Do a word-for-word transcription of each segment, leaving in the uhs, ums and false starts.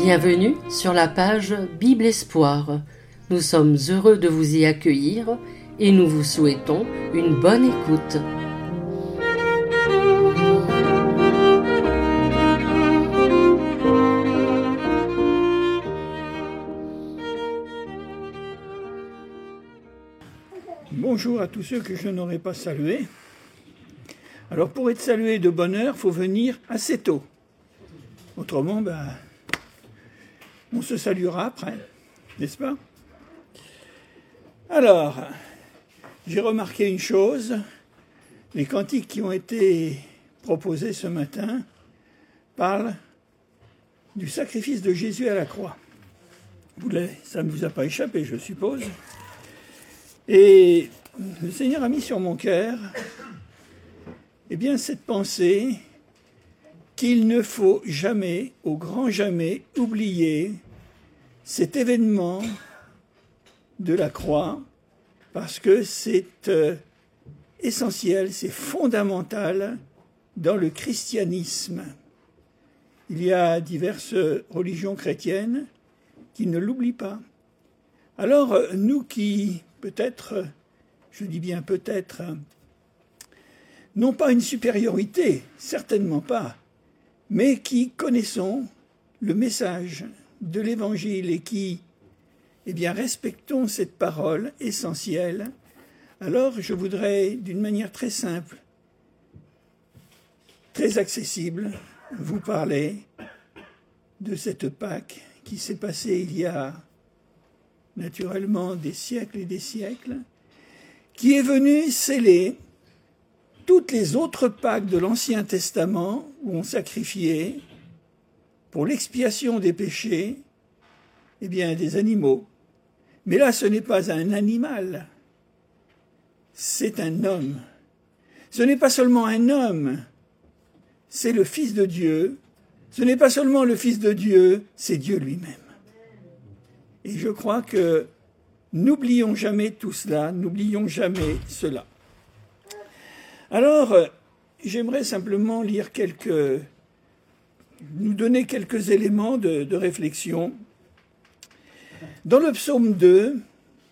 Bienvenue sur la page Bible Espoir. Nous sommes heureux de vous y accueillir et nous vous souhaitons une bonne écoute. Bonjour à tous ceux que je n'aurais pas salués. Alors pour être salué de bonne heure, il faut venir assez tôt. Autrement, ben, on se saluera après, n'est-ce pas? Alors, j'ai remarqué une chose, les cantiques qui ont été proposés ce matin parlent du sacrifice de Jésus à la croix. Ça ne vous a pas échappé, je suppose. Et le Seigneur a mis sur mon cœur eh bien, cette pensée qu'il ne faut jamais, au grand jamais, oublier cet événement de la croix, parce que c'est euh, essentiel, c'est fondamental dans le christianisme. Il y a diverses religions chrétiennes qui ne l'oublient pas. Alors, nous qui, peut-être, je dis bien peut-être, non pas une supériorité, certainement pas, mais qui connaissons le message de l'Évangile et qui, eh bien, respectons cette parole essentielle, alors je voudrais, d'une manière très simple, très accessible, vous parler de cette Pâque qui s'est passée il y a naturellement des siècles et des siècles, qui est venue sceller toutes les autres Pâques de l'Ancien Testament où on sacrifiait pour l'expiation des péchés, eh bien, des animaux. Mais là, ce n'est pas un animal, c'est un homme. Ce n'est pas seulement un homme, c'est le Fils de Dieu. Ce n'est pas seulement le Fils de Dieu, c'est Dieu lui-même. Et je crois que n'oublions jamais tout cela, n'oublions jamais cela. Alors, j'aimerais simplement lire quelques, nous donner quelques éléments de, de réflexion. Dans le psaume deux,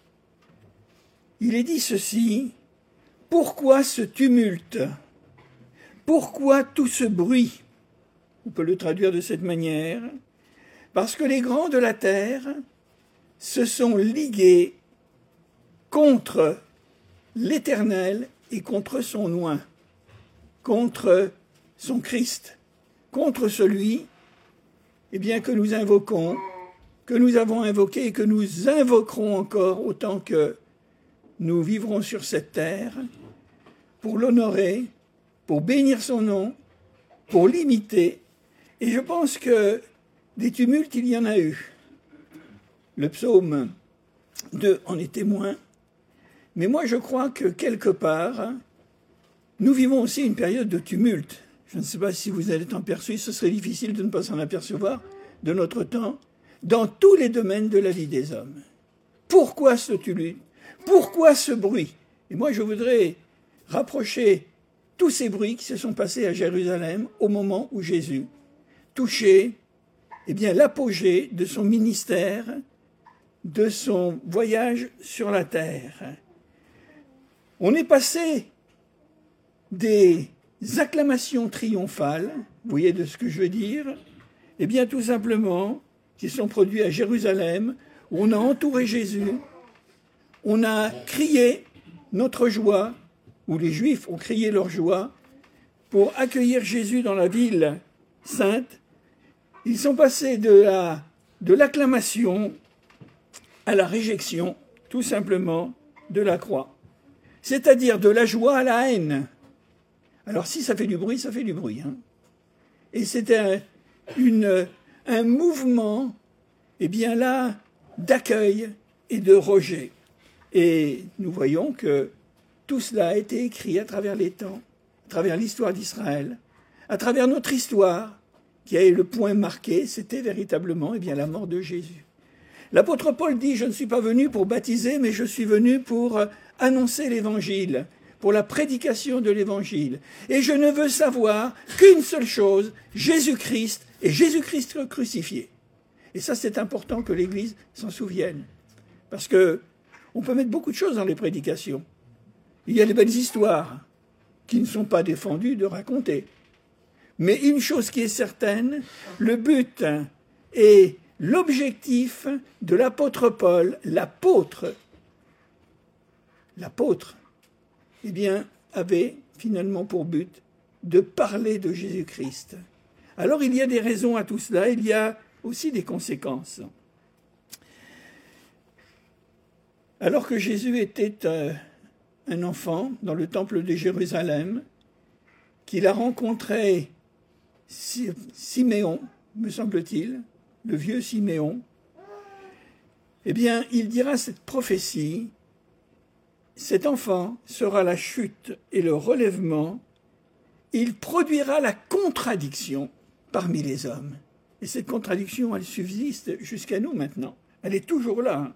il est dit ceci: « Pourquoi ce tumulte? Pourquoi tout ce bruit ?» On peut le traduire de cette manière. « Parce que les grands de la terre se sont ligués contre l'Éternel et contre son oint, contre son Christ, contre celui eh bien, que nous invoquons, que nous avons invoqué et que nous invoquerons encore autant que nous vivrons sur cette terre, pour l'honorer, pour bénir son nom, pour l'imiter. Et je pense que des tumultes, il y en a eu. Le psaume deux en est témoin. Mais moi, je crois que quelque part, nous vivons aussi une période de tumulte. Je ne sais pas si vous allez en perçu, ce serait difficile de ne pas s'en apercevoir de notre temps, dans tous les domaines de la vie des hommes. Pourquoi ce tumulte? Pourquoi ce bruit? Et moi, je voudrais rapprocher tous ces bruits qui se sont passés à Jérusalem au moment où Jésus touchait eh bien, l'apogée de son ministère, de son voyage sur la terre. On est passé des acclamations triomphales, vous voyez de ce que je veux dire, eh bien tout simplement, qui sont produites à Jérusalem, où on a entouré Jésus, on a crié notre joie, où les Juifs ont crié leur joie, pour accueillir Jésus dans la ville sainte. Ils sont passés de la, de l'acclamation à la réjection, tout simplement, de la croix. C'est-à-dire de la joie à la haine. Alors si ça fait du bruit, ça fait du bruit. Hein. Et c'est un, une, un mouvement, eh bien là, d'accueil et de rejet. Et nous voyons que tout cela a été écrit à travers les temps, à travers l'histoire d'Israël, à travers notre histoire, qui a eu le point marqué, c'était véritablement eh bien, la mort de Jésus. L'apôtre Paul dit « Je ne suis pas venu pour baptiser, mais je suis venu pour annoncer l'Évangile, pour la prédication de l'Évangile. Et je ne veux savoir qu'une seule chose, Jésus-Christ et Jésus-Christ crucifié. » Et ça, c'est important que l'Église s'en souvienne. Parce que on peut mettre beaucoup de choses dans les prédications. Il y a des belles histoires qui ne sont pas défendues de raconter. Mais une chose qui est certaine, le but et l'objectif de l'apôtre Paul, l'apôtre, l'apôtre, eh bien, avait finalement pour but de parler de Jésus-Christ. Alors il y a des raisons à tout cela, il y a aussi des conséquences. Alors que Jésus était euh, un enfant dans le temple de Jérusalem, qu'il a rencontré Siméon, me semble-t-il, le vieux Siméon, eh bien, il dira cette prophétie, cet enfant sera la chute et le relèvement, il produira la contradiction parmi les hommes. Et cette contradiction, elle subsiste jusqu'à nous maintenant. Elle est toujours là.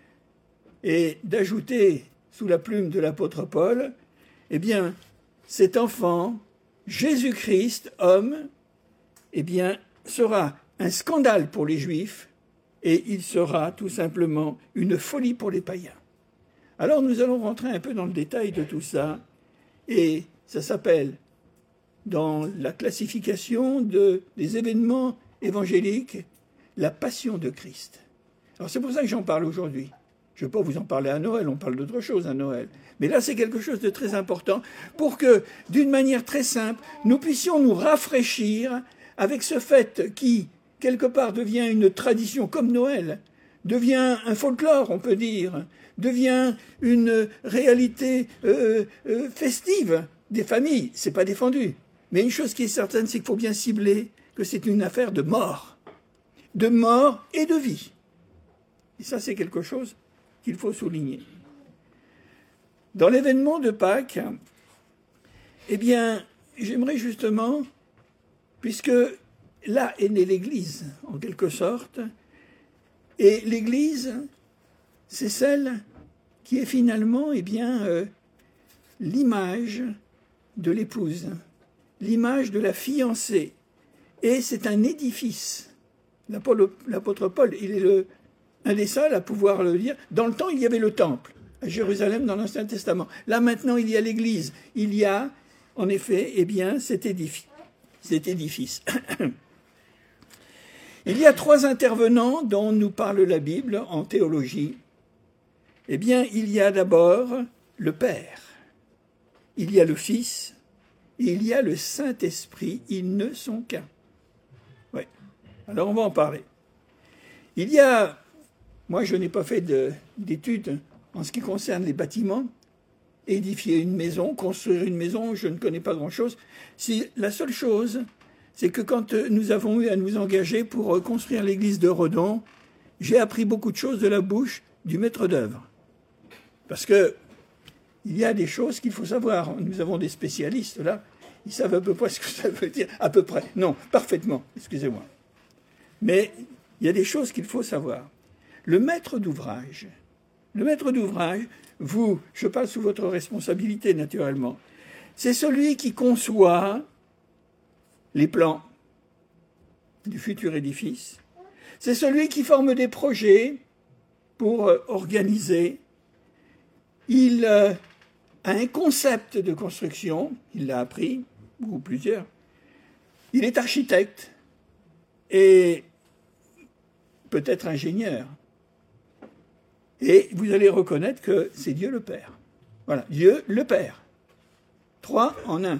Et d'ajouter, sous la plume de l'apôtre Paul, eh bien, cet enfant, Jésus-Christ, homme, eh bien, sera un scandale pour les Juifs et il sera tout simplement une folie pour les païens. Alors nous allons rentrer un peu dans le détail de tout ça et ça s'appelle, dans la classification de, des événements évangéliques, la passion de Christ. Alors c'est pour ça que j'en parle aujourd'hui. Je ne vais pas vous en parler à Noël, on parle d'autre chose à Noël. Mais là, c'est quelque chose de très important pour que, d'une manière très simple, nous puissions nous rafraîchir avec ce fait qui, quelque part, devient une tradition comme Noël, devient un folklore, on peut dire, devient une réalité euh, euh, festive des familles. Ce n'est pas défendu. Mais une chose qui est certaine, c'est qu'il faut bien cibler que c'est une affaire de mort. De mort et de vie. Et ça, c'est quelque chose qu'il faut souligner. Dans l'événement de Pâques, eh bien, j'aimerais justement, puisque là est née l'Église, en quelque sorte, et l'Église, c'est celle qui est finalement, eh bien, euh, l'image de l'épouse, l'image de la fiancée, et c'est un édifice. L'apôtre Paul, il est le un des seuls à pouvoir le dire. Dans le temps, il y avait le temple, à Jérusalem, dans l'Ancien Testament. Là, maintenant, il y a l'Église. Il y a, en effet, eh bien, cet édifice. Cet édifice. Il y a trois intervenants dont nous parle la Bible en théologie. Eh bien, il y a d'abord le Père. Il y a le Fils. Et il y a le Saint-Esprit. Ils ne sont qu'un. Oui. Alors, on va en parler. Il y a... Moi, je n'ai pas fait d'études en ce qui concerne les bâtiments. Édifier une maison, construire une maison, je ne connais pas grand-chose. Si, la seule chose, c'est que quand nous avons eu à nous engager pour construire l'église de Redon, j'ai appris beaucoup de choses de la bouche du maître d'œuvre. Parce que il y a des choses qu'il faut savoir. Nous avons des spécialistes, là. Ils savent à peu près ce que ça veut dire. À peu près. Non, parfaitement. Excusez-moi. Mais il y a des choses qu'il faut savoir. Le maître d'ouvrage, le maître d'ouvrage, vous, je parle sous votre responsabilité naturellement, c'est celui qui conçoit les plans du futur édifice, c'est celui qui forme des projets pour organiser, il a un concept de construction, il l'a appris, ou plusieurs, il est architecte et peut-être ingénieur. Et vous allez reconnaître que c'est Dieu le Père. Voilà, Dieu le Père. Trois en un.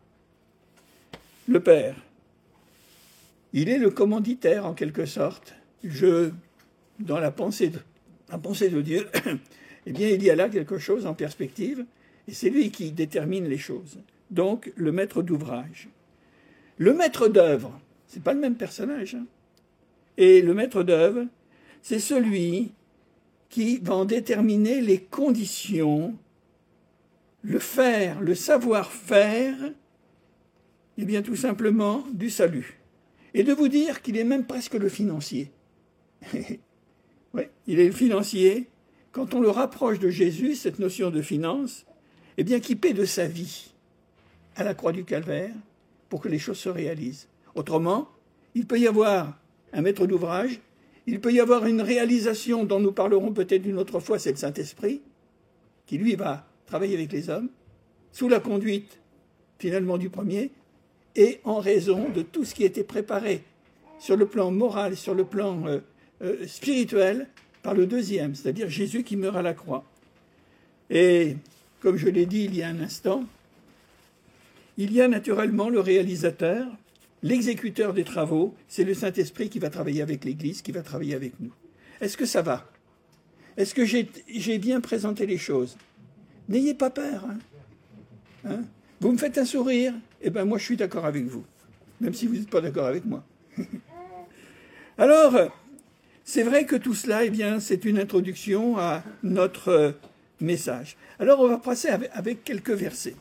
Le Père. Il est le commanditaire, en quelque sorte. Je, dans la pensée de, la pensée de Dieu, eh bien, il y a là quelque chose en perspective, et c'est lui qui détermine les choses. Donc, le maître d'ouvrage. Le maître d'œuvre, c'est pas le même personnage. Hein. Et le maître d'œuvre, c'est celui qui va en déterminer les conditions, le faire, le savoir-faire, eh bien tout simplement du salut. Et de vous dire qu'il est même presque le financier. Oui, il est le financier. Quand on le rapproche de Jésus, cette notion de finance, eh bien qui paie de sa vie à la croix du Calvaire pour que les choses se réalisent. Autrement, il peut y avoir un maître d'ouvrage Il peut y avoir une réalisation dont nous parlerons peut-être une autre fois, c'est le Saint-Esprit, qui lui va travailler avec les hommes, sous la conduite finalement du premier, et en raison de tout ce qui a été préparé sur le plan moral, sur le plan euh, euh, spirituel, par le deuxième, c'est-à-dire Jésus qui meurt à la croix. Et comme je l'ai dit il y a un instant, il y a naturellement le réalisateur, l'exécuteur des travaux, c'est le Saint-Esprit qui va travailler avec l'Église, qui va travailler avec nous. Est-ce que ça va? Est-ce que j'ai, j'ai bien présenté les choses? N'ayez pas peur. Hein hein vous me faites un sourire, et bien moi je suis d'accord avec vous, même si vous n'êtes pas d'accord avec moi. Alors, c'est vrai que tout cela, eh bien, c'est une introduction à notre message. Alors, on va passer avec, avec quelques versets.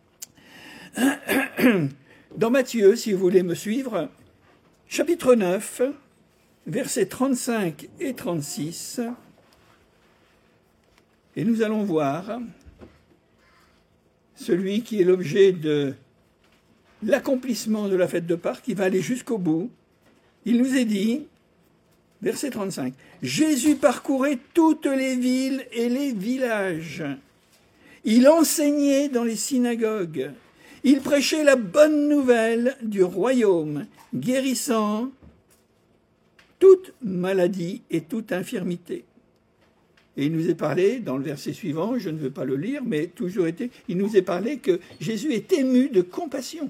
Dans Matthieu, si vous voulez me suivre, chapitre neuf, versets trente-cinq et trente-six, et nous allons voir celui qui est l'objet de l'accomplissement de la fête de Pâques, qui va aller jusqu'au bout. Il nous est dit, verset trente-cinq, « Jésus parcourait toutes les villes et les villages. Il enseignait dans les synagogues. Il prêchait la bonne nouvelle du royaume, guérissant toute maladie et toute infirmité. » Et il nous est parlé, dans le verset suivant, je ne veux pas le lire, mais toujours été, il nous est parlé que Jésus est ému de compassion.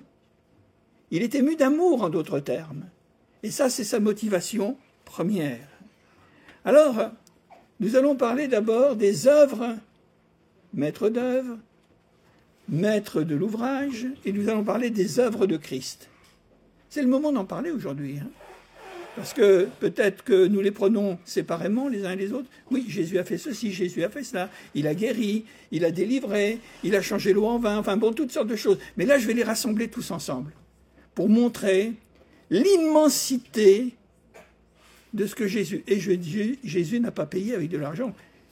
Il est ému d'amour, en d'autres termes. Et ça, c'est sa motivation première. Alors, nous allons parler d'abord des œuvres, maître d'œuvre, maître de l'ouvrage, et nous allons parler des œuvres de Christ. C'est le moment d'en parler aujourd'hui, hein. Parce que peut-être que nous les prenons séparément les uns et les autres. Oui, Jésus a fait ceci, Jésus a fait cela, il a guéri, il a délivré, il a changé l'eau en vin, enfin bon, toutes sortes de choses. Mais là, je vais les rassembler tous ensemble pour montrer l'immensité de ce que Jésus... Et je dis, Jésus n'a pas payé avec de l'argent.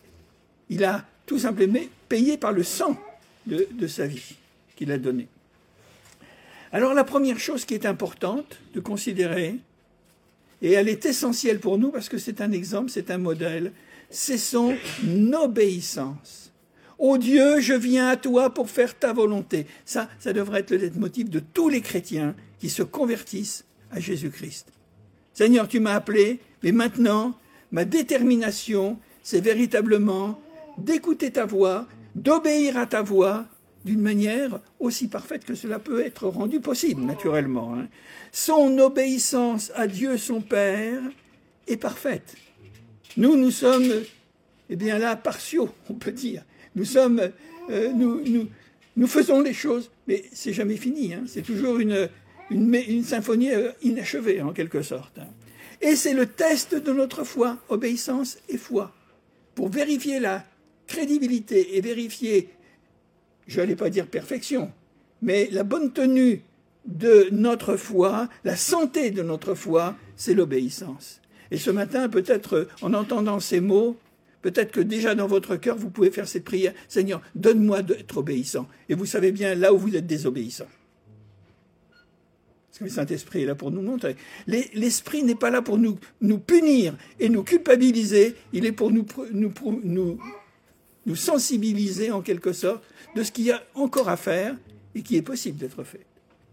Il a tout simplement payé par le sang de, de sa vie qu'il a donné. Alors la première chose qui est importante de considérer, et elle est essentielle pour nous parce que c'est un exemple, c'est un modèle, c'est son obéissance. « Ô Dieu, je viens à toi pour faire ta volonté. » Ça, ça devrait être le leitmotiv de tous les chrétiens qui se convertissent à Jésus-Christ. « Seigneur, tu m'as appelé, mais maintenant, ma détermination, c'est véritablement d'écouter ta voix, d'obéir à ta voix, d'une manière aussi parfaite que cela peut être rendu possible, naturellement. Hein. Son obéissance à Dieu, son Père, est parfaite. Nous, nous sommes, eh bien là, partiaux, on peut dire. Nous sommes, euh, nous, nous, nous faisons les choses, mais c'est jamais fini. Hein. C'est toujours une, une, une symphonie inachevée, en quelque sorte. Hein. Et c'est le test de notre foi, obéissance et foi, pour vérifier la crédibilité et vérifier, je n'allais pas dire perfection, mais la bonne tenue de notre foi, la santé de notre foi, c'est l'obéissance. Et ce matin, peut-être en entendant ces mots, peut-être que déjà dans votre cœur, vous pouvez faire cette prière. Seigneur, donne-moi d'être obéissant. Et vous savez bien là où vous êtes désobéissant. Parce que le Saint-Esprit est là pour nous montrer. L'Esprit n'est pas là pour nous, nous punir et nous culpabiliser. Il est pour nous, nous, nous, nous sensibiliser en quelque sorte de ce qu'il y a encore à faire et qui est possible d'être fait.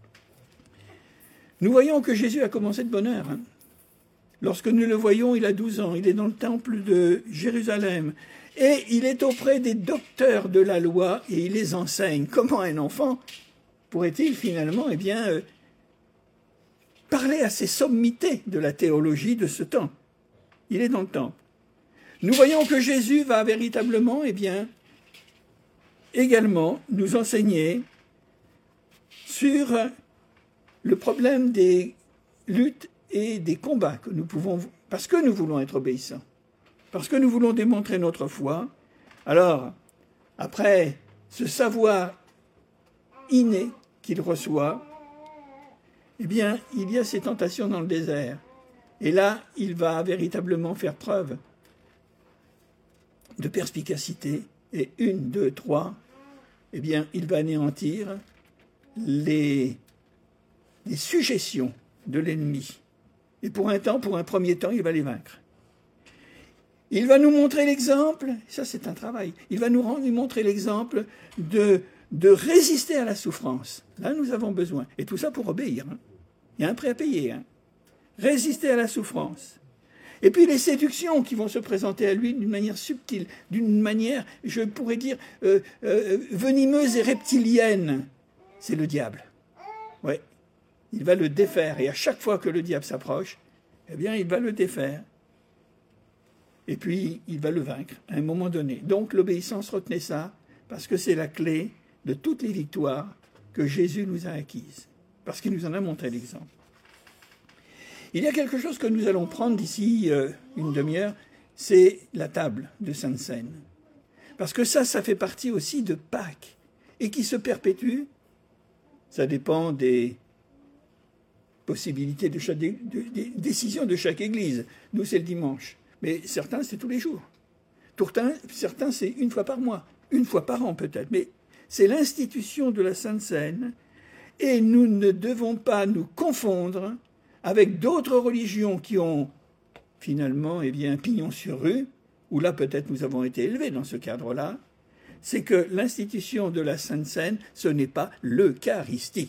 Nous voyons que Jésus a commencé de bonne heure. Hein. Lorsque nous le voyons, il a douze ans, il est dans le temple de Jérusalem et il est auprès des docteurs de la loi et il les enseigne. Comment un enfant pourrait-il finalement eh bien, euh, parler à ces sommités de la théologie de ce temps? Il est dans le temple. Nous voyons que Jésus va véritablement eh bien, également nous enseigner sur le problème des luttes et des combats que nous pouvons, parce que nous voulons être obéissants, parce que nous voulons démontrer notre foi. Alors, après ce savoir inné qu'il reçoit, eh bien, il y a ces tentations dans le désert. Et là, il va véritablement faire preuve de perspicacité. Et une, deux, trois, eh bien, il va anéantir les, les suggestions de l'ennemi. Et pour un temps, pour un premier temps, il va les vaincre. Il va nous montrer l'exemple, ça c'est un travail, il va nous, rendre, nous montrer l'exemple de, de résister à la souffrance. Là, nous avons besoin. Et tout ça pour obéir. Hein. Il y a un prix à payer. Hein. Résister à la souffrance. Et puis les séductions qui vont se présenter à lui d'une manière subtile, d'une manière, je pourrais dire, euh, euh, venimeuse et reptilienne. C'est le diable. Ouais. Il va le défaire. Et à chaque fois que le diable s'approche, eh bien, il va le défaire. Et puis, il va le vaincre à un moment donné. Donc, l'obéissance, retenez ça, parce que c'est la clé de toutes les victoires que Jésus nous a acquises, parce qu'il nous en a montré l'exemple. Il y a quelque chose que nous allons prendre d'ici euh, une demi-heure, c'est la table de Sainte Seine. Parce que ça, ça fait partie aussi de Pâques, et qui se perpétue. Ça dépend des possibilités de chaque, de, des décisions de chaque église. Nous, c'est le dimanche. Mais certains, c'est tous les jours. Certains, certains, c'est une fois par mois, une fois par an peut-être. Mais c'est l'institution de la Sainte Seine et nous ne devons pas nous confondre avec d'autres religions qui ont finalement eh bien, pignon sur rue, où là peut-être nous avons été élevés dans ce cadre-là. C'est que l'institution de la Sainte Seine, ce n'est pas l'Eucharistie.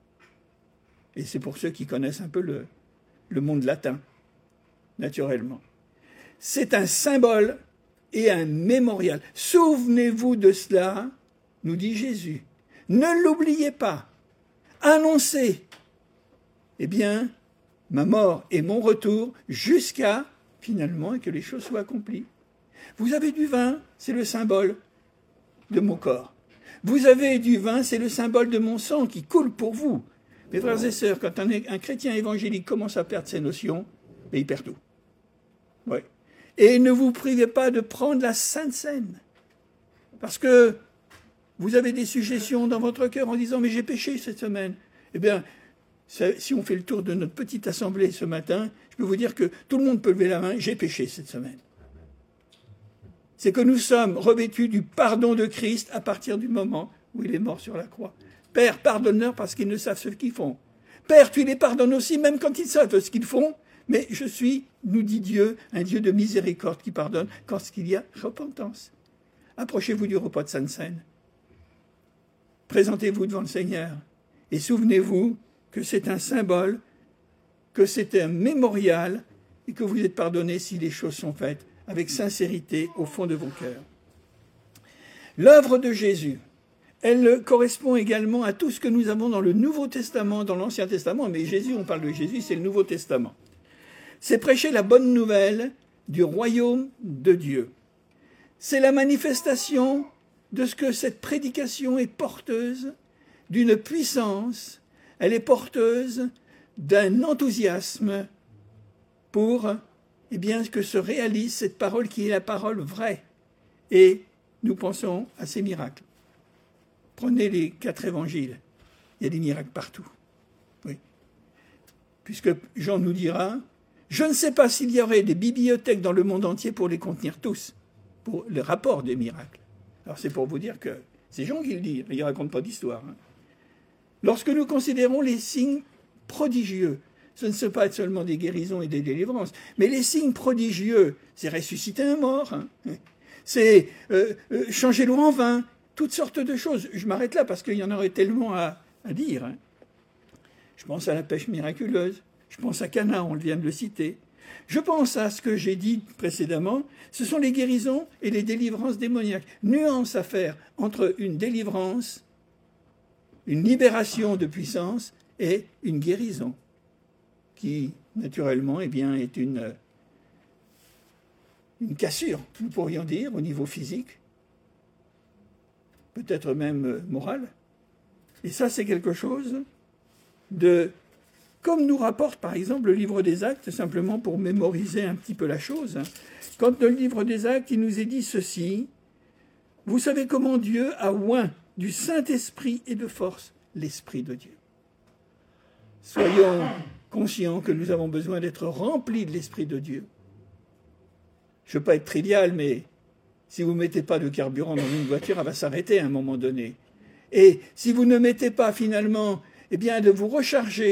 Et c'est pour ceux qui connaissent un peu le, le monde latin, naturellement. C'est un symbole et un mémorial. Souvenez-vous de cela, nous dit Jésus. Ne l'oubliez pas. Annoncez, eh bien, ma mort et mon retour jusqu'à, finalement, que les choses soient accomplies. Vous avez du vin, c'est le symbole de mon corps. Vous avez du vin, c'est le symbole de mon sang qui coule pour vous. Mes frères et sœurs, quand un, un chrétien évangélique commence à perdre ses notions, il perd tout. Oui. Et ne vous privez pas de prendre la Sainte Seine. Parce que vous avez des suggestions dans votre cœur en disant « mais j'ai péché cette semaine ». Eh bien, ça, si on fait le tour de notre petite assemblée ce matin, je peux vous dire que tout le monde peut lever la main « j'ai péché cette semaine ». C'est que nous sommes revêtus du pardon de Christ à partir du moment où il est mort sur la croix. Père, pardonne-leur parce qu'ils ne savent ce qu'ils font. Père, tu les pardonnes aussi, même quand ils savent ce qu'ils font. Mais je suis, nous dit Dieu, un Dieu de miséricorde qui pardonne quand il y a repentance. Approchez-vous du repas de Sainte Seine. Présentez-vous devant le Seigneur. Et souvenez-vous que c'est un symbole, que c'est un mémorial et que vous êtes pardonnés si les choses sont faites avec sincérité au fond de vos cœurs. L'œuvre de Jésus, elle correspond également à tout ce que nous avons dans le Nouveau Testament, dans l'Ancien Testament. Mais Jésus, on parle de Jésus, c'est le Nouveau Testament. C'est prêcher la bonne nouvelle du royaume de Dieu. C'est la manifestation de ce que cette prédication est porteuse d'une puissance, elle est porteuse d'un enthousiasme pour eh bien, que se réalise cette parole qui est la parole vraie. Et nous pensons à ces miracles. Prenez les quatre évangiles, il y a des miracles partout. Oui. Puisque Jean nous dira, je ne sais pas s'il y aurait des bibliothèques dans le monde entier pour les contenir tous, pour le rapport des miracles. Alors c'est pour vous dire que c'est Jean qui le dit, il ne raconte pas d'histoire. Hein. Lorsque nous considérons les signes prodigieux, ce ne sont pas seulement des guérisons et des délivrances, mais les signes prodigieux, c'est ressusciter un mort, hein. C'est euh, euh, changer l'eau en vin, toutes sortes de choses. Je m'arrête là parce qu'il y en aurait tellement à, à dire. Hein. Je pense à la pêche miraculeuse, je pense à Cana, on vient de le citer. Je pense à ce que j'ai dit précédemment, ce sont les guérisons et les délivrances démoniaques. Nuance à faire entre une délivrance, une libération de puissance et une guérison, qui, naturellement, eh bien, est une, une cassure, nous pourrions dire, au niveau physique, peut-être même moral. Et ça, c'est quelque chose de... Comme nous rapporte, par exemple, le livre des Actes, simplement pour mémoriser un petit peu la chose. Quand dans le livre des Actes, il nous est dit ceci, « Vous savez comment Dieu a oint du Saint-Esprit et de force l'Esprit de Dieu. » Soyons conscients que nous avons besoin d'être remplis de l'Esprit de Dieu. Je ne veux pas être trivial, mais si vous ne mettez pas de carburant dans une voiture, elle va s'arrêter à un moment donné. Et si vous ne mettez pas finalement, eh bien, de vous recharger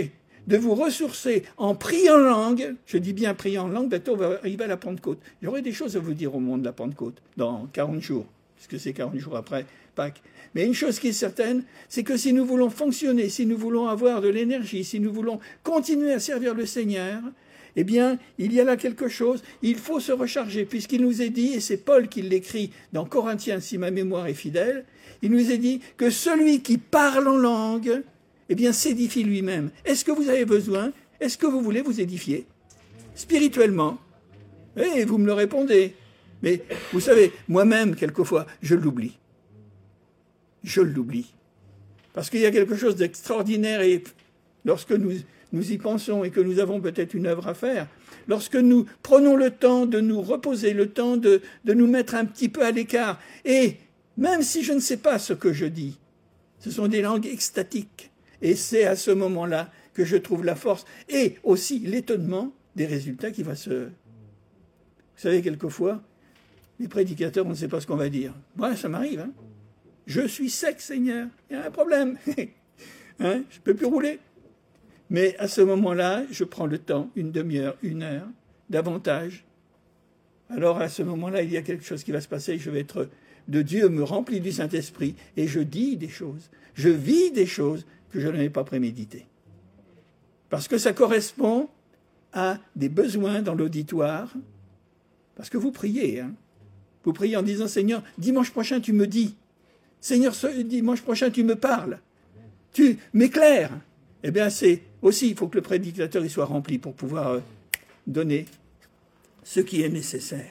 de vous ressourcer en priant en langue. Je dis bien priant en langue, bientôt on va arriver à la Pentecôte. J'aurai des choses à vous dire au monde de la Pentecôte, dans quarante jours, puisque c'est quarante jours après Pâques. Mais une chose qui est certaine, c'est que si nous voulons fonctionner, si nous voulons avoir de l'énergie, si nous voulons continuer à servir le Seigneur, eh bien, il y a là quelque chose, il faut se recharger, puisqu'il nous est dit, et c'est Paul qui l'écrit dans Corinthiens, si ma mémoire est fidèle, il nous est dit que celui qui parle en langue, eh bien, s'édifie lui-même. Est-ce que vous avez besoin, est-ce que vous voulez vous édifier spirituellement? Eh, vous me le répondez. Mais vous savez, moi-même, quelquefois, je l'oublie. Je l'oublie. Parce qu'il y a quelque chose d'extraordinaire et lorsque nous, nous y pensons et que nous avons peut-être une œuvre à faire, lorsque nous prenons le temps de nous reposer, le temps de, de nous mettre un petit peu à l'écart, et même si je ne sais pas ce que je dis, ce sont des langues extatiques. Et c'est à ce moment-là que je trouve la force et aussi l'étonnement des résultats qui va se... Vous savez, quelquefois, les prédicateurs, on ne sait pas ce qu'on va dire. Moi, ça m'arrive, hein. Je suis sec, Seigneur, il y a un problème. hein, je ne peux plus rouler. Mais à ce moment-là, je prends le temps, une demi-heure, une heure, davantage. Alors à ce moment-là, il y a quelque chose qui va se passer, je vais être de Dieu, me remplir du Saint-Esprit, et je dis des choses, je vis des choses que je n'avais pas préméditées. Parce que ça correspond à des besoins dans l'auditoire, parce que vous priez, hein. Vous priez en disant, Seigneur, dimanche prochain, tu me dis. Seigneur, ce dimanche prochain, tu me parles. Tu m'éclaires. Eh bien, c'est aussi, il faut que le prédicateur il soit rempli pour pouvoir euh, donner ce qui est nécessaire.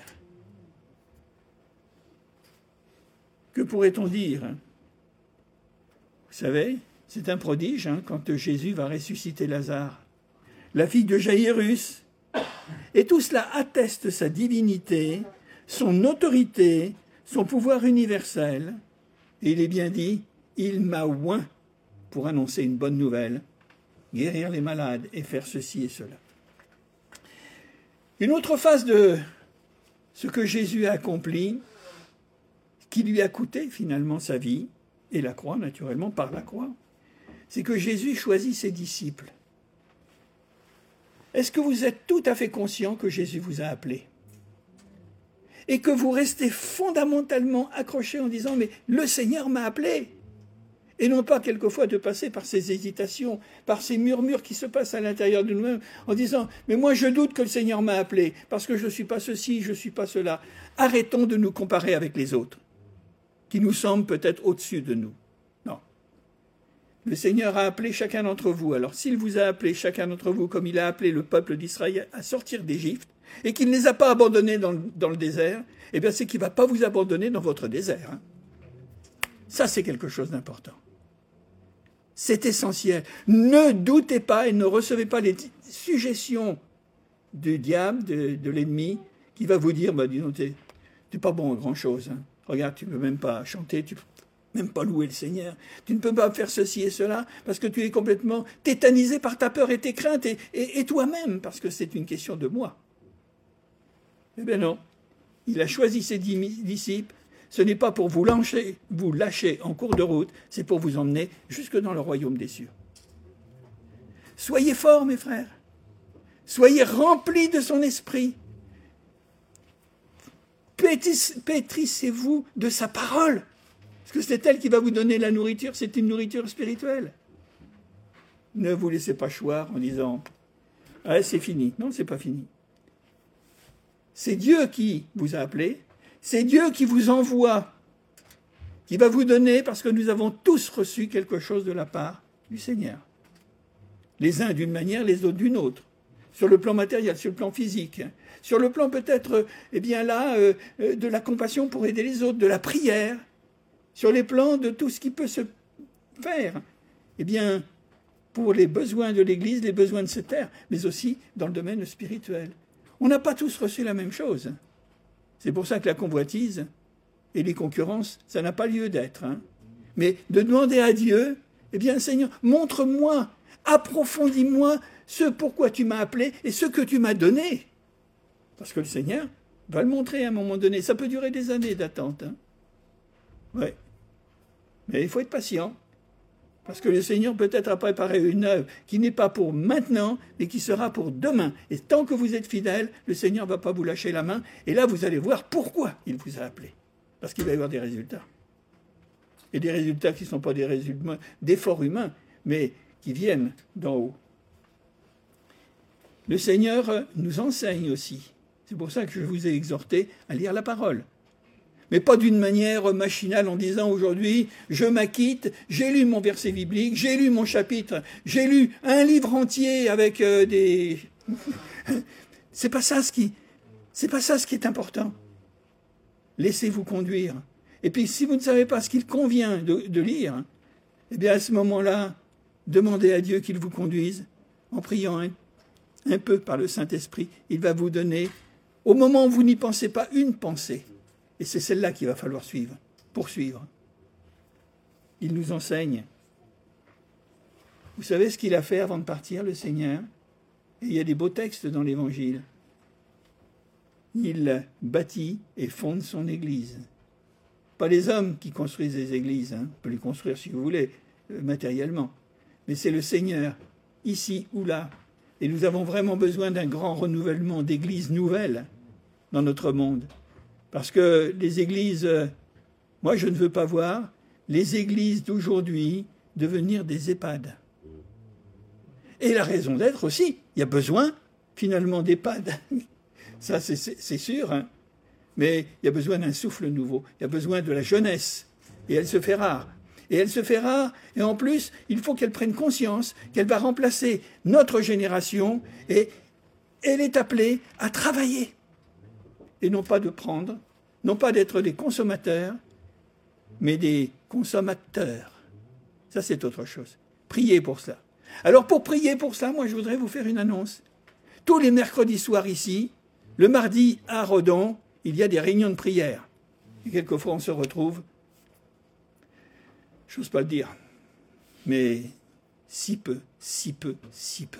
Que pourrait-on dire? Vous savez, c'est un prodige hein, quand Jésus va ressusciter Lazare, la fille de Jaïrus. Et tout cela atteste sa divinité, son autorité, son pouvoir universel. Et il est bien dit, il m'a oint pour annoncer une bonne nouvelle, guérir les malades et faire ceci et cela. Une autre phase de ce que Jésus a accompli, qui lui a coûté finalement sa vie, et la croix naturellement par la croix, c'est que Jésus choisit ses disciples. Est-ce que vous êtes tout à fait conscient que Jésus vous a appelé ? Et que vous restez fondamentalement accrochés en disant « mais le Seigneur m'a appelé !» Et non pas quelquefois de passer par ces hésitations, par ces murmures qui se passent à l'intérieur de nous-mêmes en disant « mais moi je doute que le Seigneur m'a appelé parce que je ne suis pas ceci, je ne suis pas cela ». Arrêtons de nous comparer avec les autres, qui nous semblent peut-être au-dessus de nous. Non. Le Seigneur a appelé chacun d'entre vous. Alors s'il vous a appelé chacun d'entre vous comme il a appelé le peuple d'Israël à sortir d'Égypte, et qu'il ne les a pas abandonnés dans, dans le désert, eh bien c'est qu'il ne va pas vous abandonner dans votre désert. Hein. Ça, c'est quelque chose d'important. C'est essentiel. Ne doutez pas et ne recevez pas les suggestions du diable, de, de l'ennemi, qui va vous dire, bah, dis donc, t'es, t'es pas bon à grand-chose. Hein. Regarde, tu ne peux même pas chanter, tu ne peux même pas louer le Seigneur. Tu ne peux pas faire ceci et cela, parce que tu es complètement tétanisé par ta peur et tes craintes, et, et, et toi-même, parce que c'est une question de moi. Eh bien non, il a choisi ses disciples, ce n'est pas pour vous lâcher, vous lâcher en cours de route, c'est pour vous emmener jusque dans le royaume des cieux. Soyez forts, mes frères, soyez remplis de son esprit, pétrissez-vous de sa parole, parce que c'est elle qui va vous donner la nourriture, c'est une nourriture spirituelle. Ne vous laissez pas choir en disant « ah, c'est fini ». Non, c'est pas fini. C'est Dieu qui vous a appelé, c'est Dieu qui vous envoie, qui va vous donner, parce que nous avons tous reçu quelque chose de la part du Seigneur. Les uns d'une manière, les autres d'une autre. Sur le plan matériel, sur le plan physique, sur le plan peut-être, eh bien là, euh, de la compassion pour aider les autres, de la prière, sur les plans de tout ce qui peut se faire, eh bien, pour les besoins de l'Église, les besoins de cette terre, mais aussi dans le domaine spirituel. On n'a pas tous reçu la même chose. C'est pour ça que la convoitise et les concurrences, ça n'a pas lieu d'être. Hein. Mais de demander à Dieu, eh bien, Seigneur, montre-moi, approfondis-moi ce pourquoi tu m'as appelé et ce que tu m'as donné. Parce que le Seigneur va le montrer à un moment donné. Ça peut durer des années d'attente. Hein. Ouais. Mais il faut être patient. Parce que le Seigneur peut-être a préparé une œuvre qui n'est pas pour maintenant, mais qui sera pour demain. Et tant que vous êtes fidèle, le Seigneur ne va pas vous lâcher la main. Et là, vous allez voir pourquoi il vous a appelé. Parce qu'il va y avoir des résultats. Et des résultats qui ne sont pas des résultats d'efforts humains, mais qui viennent d'en haut. Le Seigneur nous enseigne aussi. C'est pour ça que je vous ai exhorté à lire la parole. Mais pas d'une manière machinale en disant aujourd'hui, je m'acquitte, j'ai lu mon verset biblique, j'ai lu mon chapitre, j'ai lu un livre entier avec euh, des... c'est pas ça ce qui, c'est pas ça ce qui est important. Laissez-vous conduire. Et puis si vous ne savez pas ce qu'il convient de, de lire, eh bien à ce moment-là, demandez à Dieu qu'il vous conduise en priant un, un peu par le Saint-Esprit. Il va vous donner, au moment où vous n'y pensez pas, une pensée. Et c'est celle-là qu'il va falloir suivre, poursuivre. Il nous enseigne. Vous savez ce qu'il a fait avant de partir, le Seigneur? Et il y a des beaux textes dans l'Évangile. Il bâtit et fonde son Église. Pas les hommes qui construisent des églises, hein. On peut les construire si vous voulez, euh, matériellement. Mais c'est le Seigneur, ici ou là. Et nous avons vraiment besoin d'un grand renouvellement d'églises nouvelles dans notre monde. Parce que les églises, euh, moi je ne veux pas voir les églises d'aujourd'hui devenir des EHPAD. Et la raison d'être aussi, il y a besoin finalement d'EHPAD. Ça c'est, c'est, c'est sûr, hein. Mais il y a besoin d'un souffle nouveau, il y a besoin de la jeunesse. Et elle se fait rare. Et elle se fait rare, et en plus, il faut qu'elle prenne conscience qu'elle va remplacer notre génération, et elle est appelée à travailler. Et non pas de prendre, non pas d'être des consommateurs, mais des consommateurs. Ça, c'est autre chose. Priez pour cela. Alors, pour prier pour ça, moi, je voudrais vous faire une annonce. Tous les mercredis soirs ici, le mardi à Redon, il y a des réunions de prière. Et quelquefois, on se retrouve, je n'ose pas le dire, mais si peu, si peu, si peu.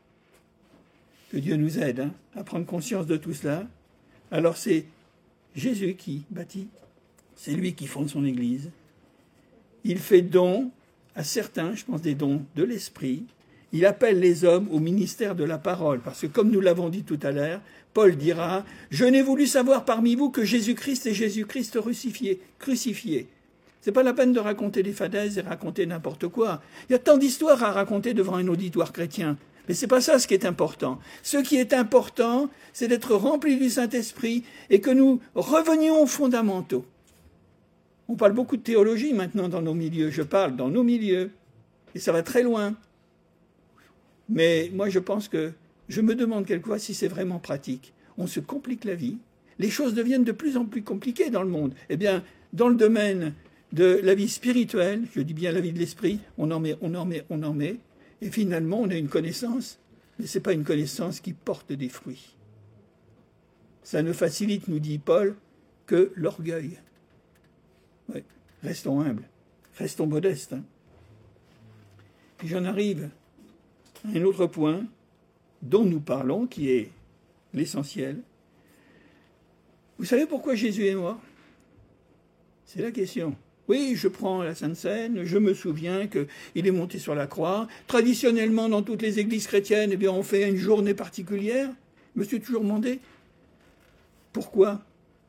Que Dieu nous aide hein, à prendre conscience de tout cela. Alors c'est Jésus qui bâtit, c'est lui qui fonde son Église. Il fait don à certains, je pense des dons de l'Esprit. Il appelle les hommes au ministère de la parole, parce que comme nous l'avons dit tout à l'heure, Paul dira « Je n'ai voulu savoir parmi vous que Jésus-Christ est Jésus-Christ crucifié. crucifié. » C'est pas la peine de raconter des fadaises et raconter n'importe quoi. Il y a tant d'histoires à raconter devant un auditoire chrétien. Mais c'est pas ça ce qui est important. Ce qui est important, c'est d'être rempli du Saint-Esprit et que nous revenions aux fondamentaux. On parle beaucoup de théologie maintenant dans nos milieux. Je parle dans nos milieux. Et ça va très loin. Mais moi, je pense que je me demande quelquefois si c'est vraiment pratique. On se complique la vie. Les choses deviennent de plus en plus compliquées dans le monde. Eh bien, dans le domaine de la vie spirituelle, je dis bien la vie de l'esprit, on en met, on en met, on en met. Et finalement, on a une connaissance, mais ce n'est pas une connaissance qui porte des fruits. Ça ne facilite, nous dit Paul, que l'orgueil. Ouais. Restons humbles, restons modestes. Hein. Et j'en arrive à un autre point dont nous parlons, qui est l'essentiel. Vous savez pourquoi Jésus est mort? C'est la question. Oui, je prends la Sainte Seine, je me souviens qu'il est monté sur la croix. Traditionnellement, dans toutes les églises chrétiennes, eh bien, on fait une journée particulière. Je me suis toujours demandé pourquoi.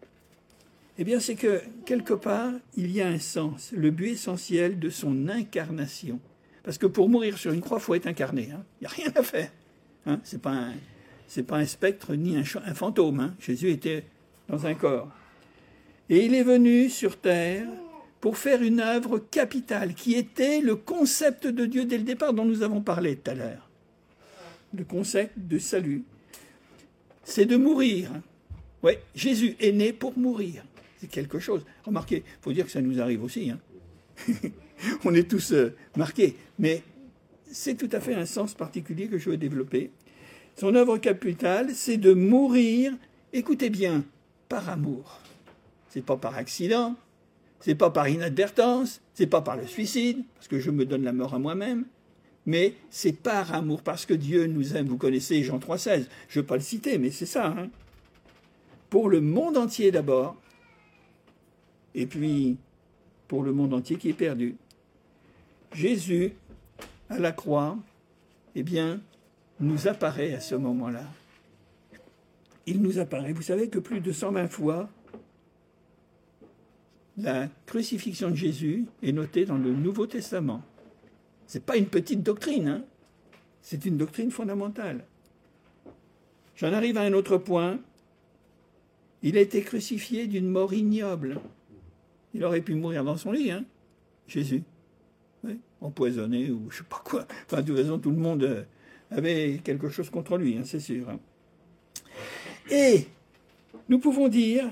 Eh bien, c'est que, quelque part, il y a un sens, le but essentiel de son incarnation. Parce que pour mourir sur une croix, il faut être incarné. Hein. Il n'y a rien à faire. Hein. Ce n'est pas, pas un spectre ni un, un fantôme. Hein. Jésus était dans un corps. Et il est venu sur terre pour faire une œuvre capitale, qui était le concept de Dieu dès le départ, dont nous avons parlé tout à l'heure. Le concept de salut. C'est de mourir. Oui, Jésus est né pour mourir. C'est quelque chose. Remarquez, il faut dire que ça nous arrive aussi. Hein. On est tous euh, marqués. Mais c'est tout à fait un sens particulier que je veux développer. Son œuvre capitale, c'est de mourir, écoutez bien, par amour. C'est pas par accident, c'est pas par inadvertance, c'est pas par le suicide, parce que je me donne la mort à moi-même, mais c'est par amour, parce que Dieu nous aime. Vous connaissez Jean trois seize, je ne veux pas le citer, mais c'est ça. Hein. Pour le monde entier d'abord, et puis pour le monde entier qui est perdu. Jésus, à la croix, eh bien, nous apparaît à ce moment-là. Il nous apparaît. Vous savez que plus de cent vingt fois, la crucifixion de Jésus est notée dans le Nouveau Testament. Ce n'est pas une petite doctrine, hein. C'est une doctrine fondamentale. J'en arrive à un autre point. Il a été crucifié d'une mort ignoble. Il aurait pu mourir dans son lit, hein, Jésus. Oui, empoisonné ou je ne sais pas quoi. Enfin, de toute façon, tout le monde avait quelque chose contre lui, hein, c'est sûr. Et nous pouvons dire,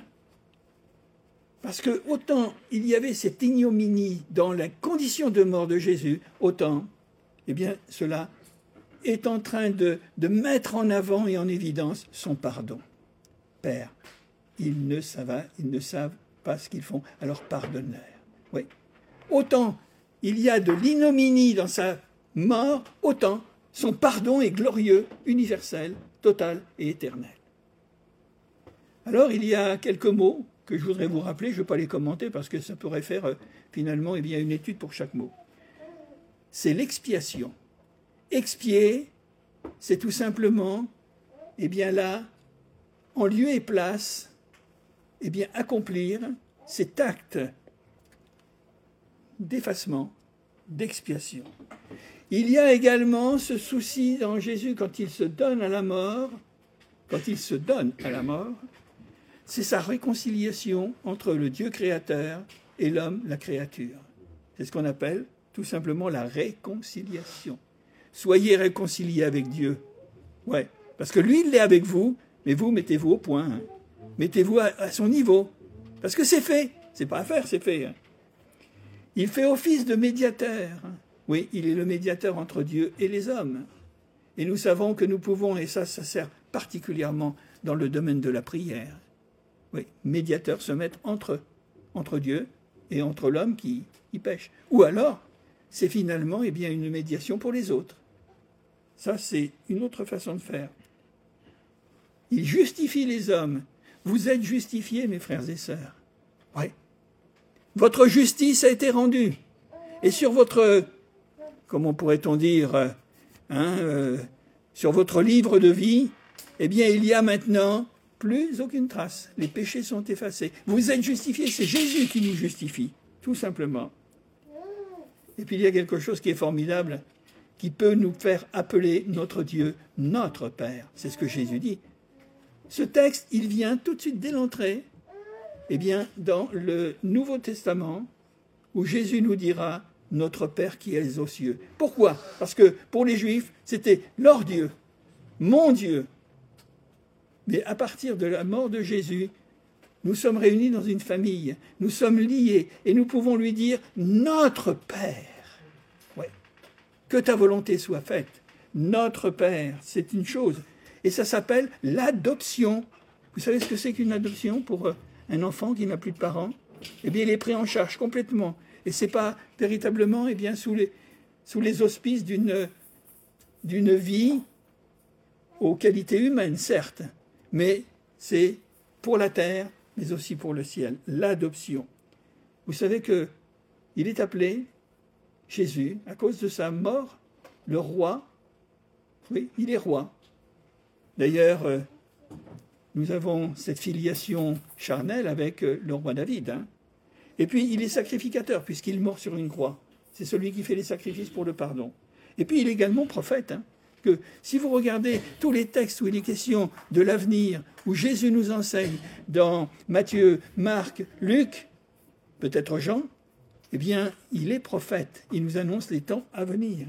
parce que autant il y avait cette ignominie dans la condition de mort de Jésus, autant, eh bien, cela est en train de, de mettre en avant et en évidence son pardon. Père, ils ne savent, ils ne savent pas ce qu'ils font, alors pardonne-leur. Oui. Autant il y a de l'ignominie dans sa mort, autant son pardon est glorieux, universel, total et éternel. Alors il y a quelques mots que je voudrais vous rappeler, je ne vais pas les commenter parce que ça pourrait faire euh, finalement eh bien, une étude pour chaque mot. C'est l'expiation. Expier, c'est tout simplement, eh bien là, en lieu et place, eh bien accomplir cet acte d'effacement, d'expiation. Il y a également ce souci dans Jésus quand il se donne à la mort, quand il se donne à la mort, c'est sa réconciliation entre le Dieu créateur et l'homme, la créature. C'est ce qu'on appelle tout simplement la réconciliation. Soyez réconciliés avec Dieu. Ouais, parce que lui, il l'est avec vous, mais vous, mettez-vous au point. Hein. Mettez-vous à, à son niveau. Parce que c'est fait. C'est pas à faire, c'est fait. Hein. Il fait office de médiateur. Oui, il est le médiateur entre Dieu et les hommes. Et nous savons que nous pouvons, et ça, ça sert particulièrement dans le domaine de la prière. Oui, médiateurs se mettent entre, entre Dieu et entre l'homme qui, qui pêche. Ou alors, c'est finalement eh bien, une médiation pour les autres. Ça, c'est une autre façon de faire. Il justifie les hommes. Vous êtes justifiés, mes frères et sœurs. Oui. Votre justice a été rendue. Et sur votre, comment pourrait-on dire, hein, euh, sur votre livre de vie, eh bien, il y a maintenant plus aucune trace. Les péchés sont effacés. Vous êtes justifiés, c'est Jésus qui nous justifie, tout simplement. Et puis il y a quelque chose qui est formidable, qui peut nous faire appeler notre Dieu, notre Père. C'est ce que Jésus dit. Ce texte, il vient tout de suite dès l'entrée, eh bien, dans le Nouveau Testament, où Jésus nous dira « Notre Père qui es aux cieux ». Pourquoi ? Parce que pour les Juifs, c'était leur Dieu, mon Dieu. Mais à partir de la mort de Jésus, nous sommes réunis dans une famille, nous sommes liés, et nous pouvons lui dire « Notre Père ». Ouais. Que ta volonté soit faite. Notre Père, c'est une chose. Et ça s'appelle l'adoption. Vous savez ce que c'est qu'une adoption pour un enfant qui n'a plus de parents ? Eh bien, il est pris en charge complètement. Et ce n'est pas véritablement eh bien, sous, les, sous les auspices d'une, d'une vie aux qualités humaines, certes, mais c'est pour la terre, mais aussi pour le ciel, l'adoption. Vous savez qu'il est appelé, Jésus, à cause de sa mort, le roi. Oui, il est roi. D'ailleurs, euh, nous avons cette filiation charnelle avec euh, le roi David. Hein. Et puis, il est sacrificateur, puisqu'il est mort sur une croix. C'est celui qui fait les sacrifices pour le pardon. Et puis, il est également prophète. Hein, que si vous regardez tous les textes où il est question de l'avenir, où Jésus nous enseigne dans Matthieu, Marc, Luc, peut-être Jean, eh bien, il est prophète. Il nous annonce les temps à venir.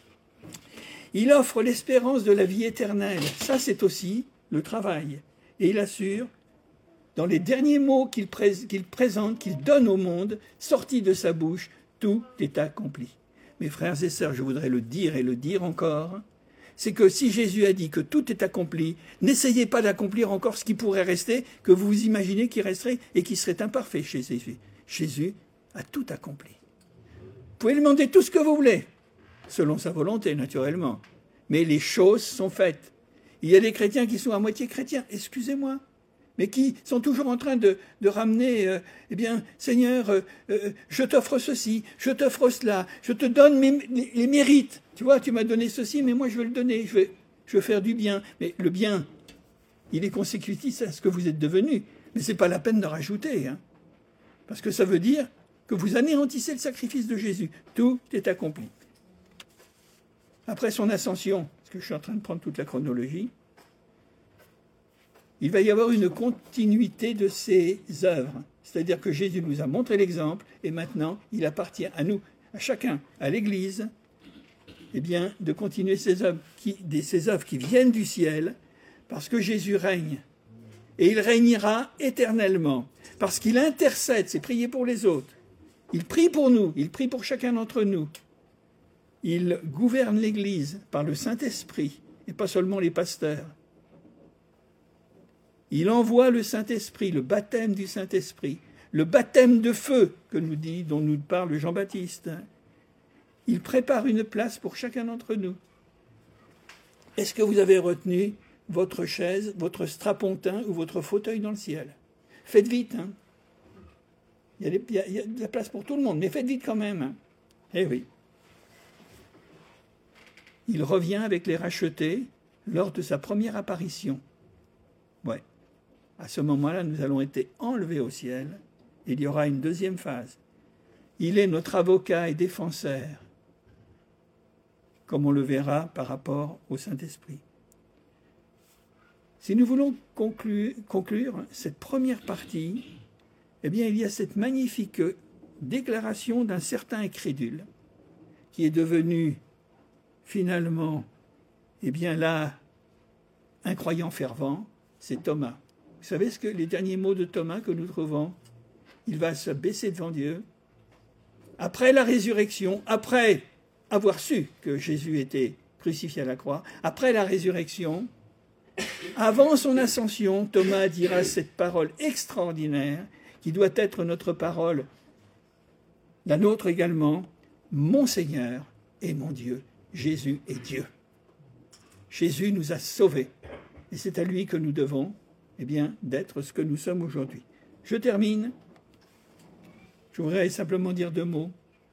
Il offre l'espérance de la vie éternelle. Ça, c'est aussi le travail. Et il assure, dans les derniers mots qu'il, pré- qu'il présente, qu'il donne au monde, sortis de sa bouche, tout est accompli. Mes frères et sœurs, je voudrais le dire et le dire encore, c'est que si Jésus a dit que tout est accompli, n'essayez pas d'accomplir encore ce qui pourrait rester, que vous vous imaginez qui resterait et qui serait imparfait chez Jésus. Jésus a tout accompli. Vous pouvez lui demander tout ce que vous voulez, selon sa volonté, naturellement. Mais les choses sont faites. Il y a des chrétiens qui sont à moitié chrétiens, excusez-moi. mais qui sont toujours en train de, de ramener, euh, eh bien, Seigneur, euh, euh, je t'offre ceci, je t'offre cela, je te donne mes, les, les mérites. Tu vois, tu m'as donné ceci, mais moi je veux le donner, je veux, je veux faire du bien. Mais le bien, il est consécutif à ce que vous êtes devenu. Mais ce n'est pas la peine de rajouter, hein, parce que ça veut dire que vous anéantissez le sacrifice de Jésus. Tout est accompli. Après son ascension, parce que je suis en train de prendre toute la chronologie, il va y avoir une continuité de ses œuvres. C'est-à-dire que Jésus nous a montré l'exemple, et maintenant, il appartient à nous, à chacun, à l'Église, eh bien, de continuer ces œuvres, qui, ces œuvres qui viennent du ciel, parce que Jésus règne. Et il régnera éternellement, parce qu'il intercède, c'est prier pour les autres. Il prie pour nous, il prie pour chacun d'entre nous. Il gouverne l'Église par le Saint-Esprit, et pas seulement les pasteurs. Il envoie le Saint-Esprit, le baptême du Saint-Esprit, le baptême de feu que nous dit, dont nous parle Jean-Baptiste. Il prépare une place pour chacun d'entre nous. Est-ce que vous avez retenu votre chaise, votre strapontin ou votre fauteuil dans le ciel? Faites vite, hein. Il y a des, il y a, il y a de la place pour tout le monde, mais faites vite quand même. Hein. Eh oui. Il revient avec les rachetés lors de sa première apparition. Ouais. À ce moment-là, nous allons être enlevés au ciel. Il y aura une deuxième phase. Il est notre avocat et défenseur, comme on le verra par rapport au Saint-Esprit. Si nous voulons conclure, conclure cette première partie, eh bien, il y a cette magnifique déclaration d'un certain incrédule qui est devenu finalement, eh bien là, un croyant fervent, c'est Thomas. Vous savez ce que les derniers mots de Thomas que nous trouvons? Il va se baisser devant Dieu. Après la résurrection, après avoir su que Jésus était crucifié à la croix, après la résurrection, avant son ascension, Thomas dira cette parole extraordinaire qui doit être notre parole, la nôtre également, « Mon Seigneur et mon Dieu, Jésus est Dieu. » Jésus nous a sauvés. Et c'est à lui que nous devons, eh bien, d'être ce que nous sommes aujourd'hui. Je termine. Je voudrais simplement dire deux mots.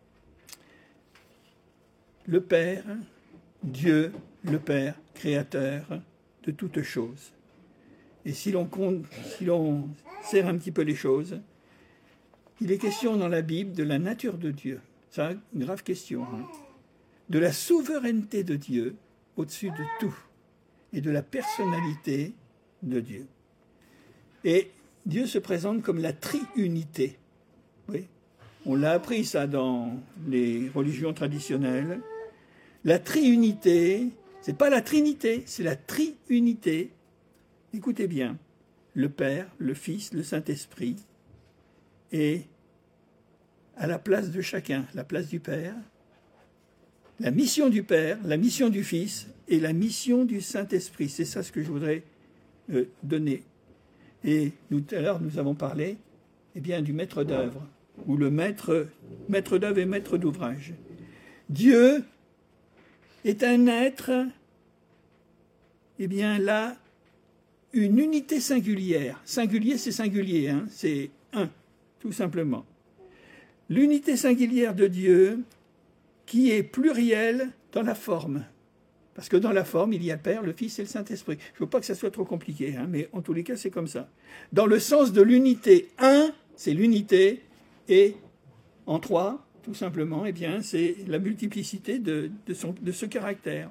Le Père, Dieu, le Père, créateur de toutes choses. Et si l'on compte, si l'on serre un petit peu les choses, il est question dans la Bible de la nature de Dieu. C'est une grave question. Hein. De la souveraineté de Dieu au-dessus de tout. Et de la personnalité de Dieu. Et Dieu se présente comme la triunité. Oui. On l'a appris ça dans les religions traditionnelles. La triunité, c'est pas la trinité, c'est la triunité. Écoutez bien, le Père, le Fils, le Saint-Esprit, et à la place de chacun, la place du Père, la mission du Père, la mission du Fils et la mission du Saint-Esprit. C'est ça ce que je voudrais euh, donner. Et nous, tout à l'heure, nous avons parlé eh bien, du maître d'œuvre, ou le maître, maître d'œuvre et maître d'ouvrage. Dieu est un être, eh bien là, une unité singulière. Singulier, c'est singulier, hein, c'est un, tout simplement. L'unité singulière de Dieu qui est plurielle dans la forme. Parce que dans la forme, il y a le Père, le Fils et le Saint-Esprit. Je ne veux pas que ça soit trop compliqué, hein, mais en tous les cas, c'est comme ça. Dans le sens de l'unité, un, c'est l'unité, et en trois, tout simplement, eh bien, c'est la multiplicité de, de, son, de ce caractère.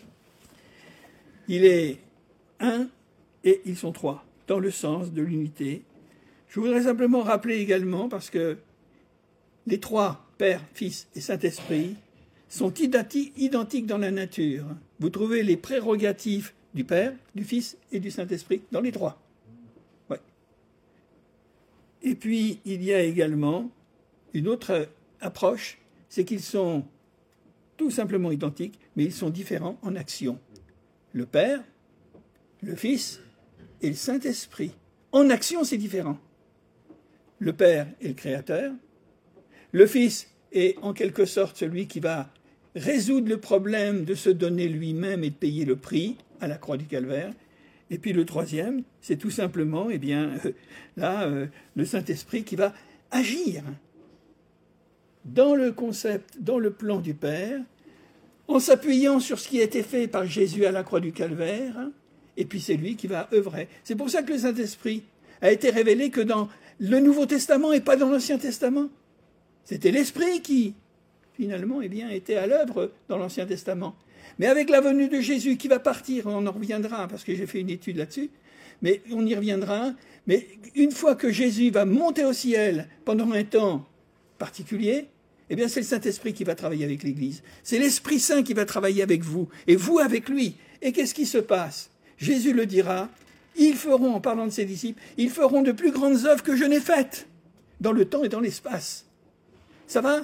Il est un et ils sont trois, dans le sens de l'unité. Je voudrais simplement rappeler également, parce que les trois, Père, Fils et Saint-Esprit, sont identiques dans la nature. Vous trouvez les prérogatives du Père, du Fils et du Saint-Esprit dans les trois. Ouais. Et puis, il y a également une autre approche, c'est qu'ils sont tout simplement identiques, mais ils sont différents en action. Le Père, le Fils et le Saint-Esprit. En action, c'est différent. Le Père est le Créateur. Le Fils est en quelque sorte celui qui va résoudre le problème de se donner lui-même et de payer le prix à la croix du Calvaire. Et puis le troisième, c'est tout simplement, eh bien, euh, là, euh, le Saint-Esprit qui va agir dans le concept, dans le plan du Père, en s'appuyant sur ce qui a été fait par Jésus à la croix du Calvaire, hein, et puis c'est lui qui va œuvrer. C'est pour ça que le Saint-Esprit a été révélé que dans le Nouveau Testament et pas dans l'Ancien Testament. C'était l'Esprit qui, finalement, eh bien, était à l'œuvre dans l'Ancien Testament. Mais avec la venue de Jésus qui va partir, on en reviendra, parce que j'ai fait une étude là-dessus, mais on y reviendra. Mais une fois que Jésus va monter au ciel pendant un temps particulier, eh bien c'est le Saint-Esprit qui va travailler avec l'Église. C'est l'Esprit Saint qui va travailler avec vous, et vous avec lui. Et qu'est-ce qui se passe? Jésus le dira, ils feront, en parlant de ses disciples, ils feront de plus grandes œuvres que je n'ai faites, dans le temps et dans l'espace. Ça va?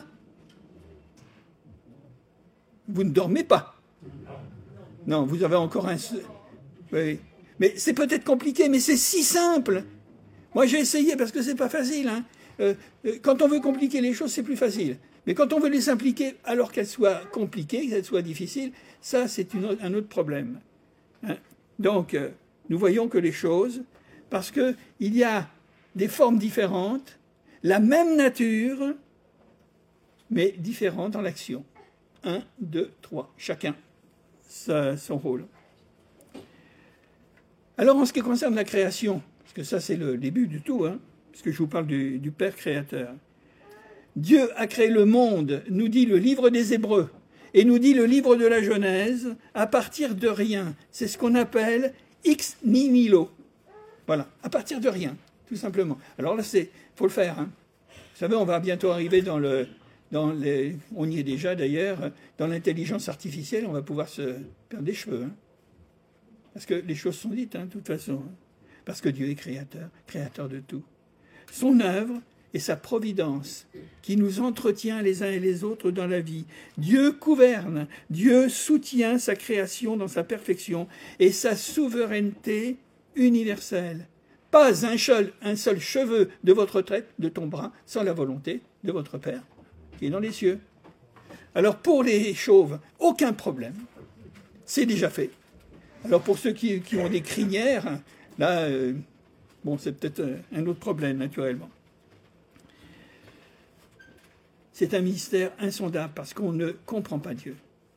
Vous ne dormez pas. Non, vous avez encore un... Oui. Mais c'est peut-être compliqué, mais c'est si simple. Moi, j'ai essayé parce que c'est pas facile. Hein. Euh, quand on veut compliquer les choses, c'est plus facile. Mais quand on veut les simplifier alors qu'elles soient compliquées, qu'elles soient difficiles, ça, c'est une, un autre problème. Hein. Donc, euh, nous voyons que les choses, parce qu'il y a des formes différentes, la même nature, mais différentes dans l'action. Un, deux, trois, chacun sa, son rôle. Alors, en ce qui concerne la création, parce que ça, c'est le début du tout, hein, puisque je vous parle du, du Père créateur. Dieu a créé le monde, nous dit le livre des Hébreux, et nous dit le livre de la Genèse, à partir de rien. C'est ce qu'on appelle ex nihilo. Voilà, à partir de rien, tout simplement. Alors là, il faut le faire. Hein. Vous savez, on va bientôt arriver dans le... Dans les, on y est déjà d'ailleurs, dans l'intelligence artificielle, on va pouvoir se perdre des cheveux. Hein. Parce que les choses sont dites, hein, de toute façon. Hein. Parce que Dieu est créateur, créateur de tout. Son œuvre et sa providence qui nous entretient les uns et les autres dans la vie. Dieu gouverne, Dieu soutient sa création dans sa perfection et sa souveraineté universelle. Pas un seul, un seul cheveu de votre tête, de ton bras, sans la volonté de votre Père qui est dans les cieux. Alors pour les chauves, aucun problème. C'est déjà fait. Alors pour ceux qui, qui ont des crinières, là, euh, bon, c'est peut-être un autre problème, naturellement. C'est un mystère insondable parce qu'on ne comprend pas Dieu.